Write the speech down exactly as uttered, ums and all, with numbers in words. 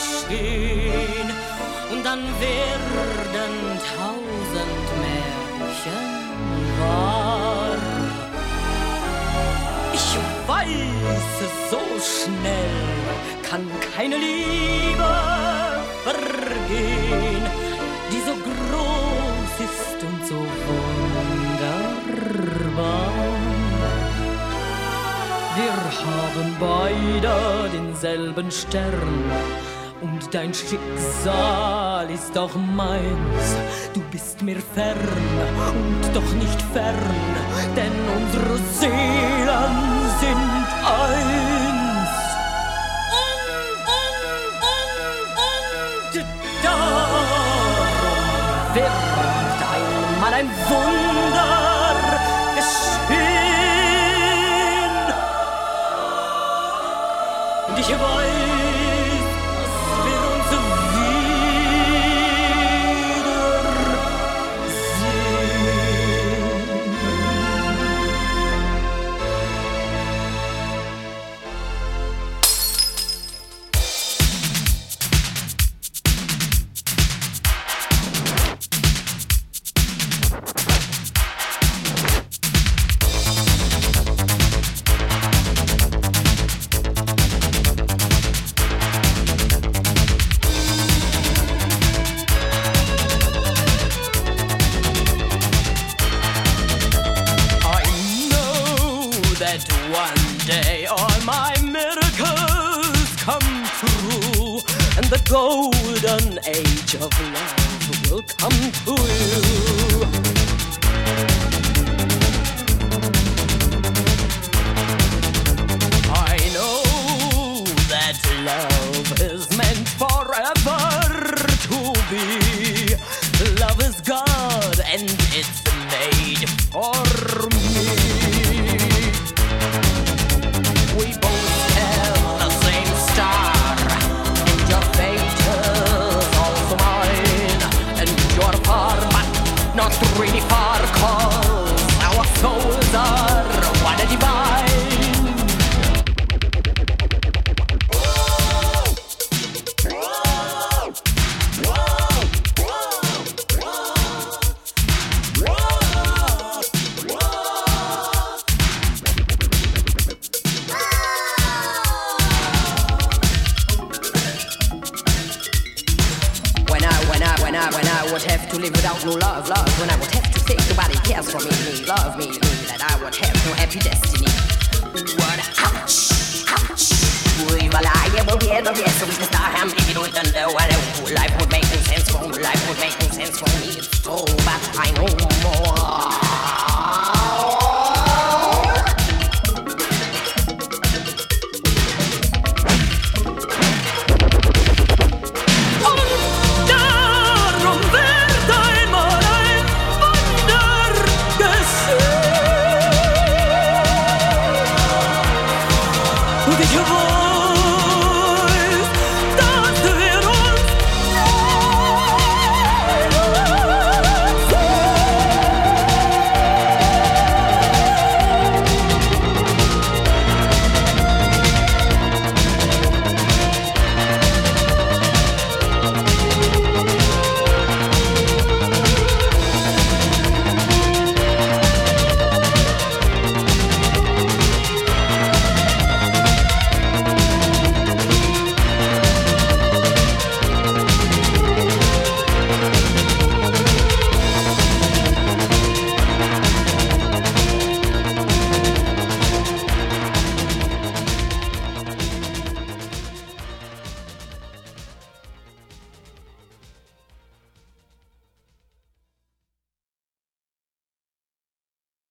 geschehen und dann werden tausend Märchen wahr. Ich weiß es so schnell, kann keine Liebe vergehen, die so groß ist und so wunderbar. Wir haben beide denselben Stern und dein Schicksal ist auch meins. Du bist mir fern und doch nicht fern, denn unsere Seelen sind eins. Und, und, und, und darum wird einmal ein Wunder geschehen. Und ich weiß, the golden age of love will come to you. I know that love is meant forever to be. Love is God and it's made for me. We both have the same star. Your fate is also mine, and you're far, but not really far, 'cause our souls are one and divine. To live without no love, love. When I would have to think nobody cares for me, me, love me, me, that I would have no happy destiny. What? Ouch, ouch. Reliable here, the rest of the star, I'm maybe don't know what life would make no sense for me. Life would make no sense for me. It's true, but I know more.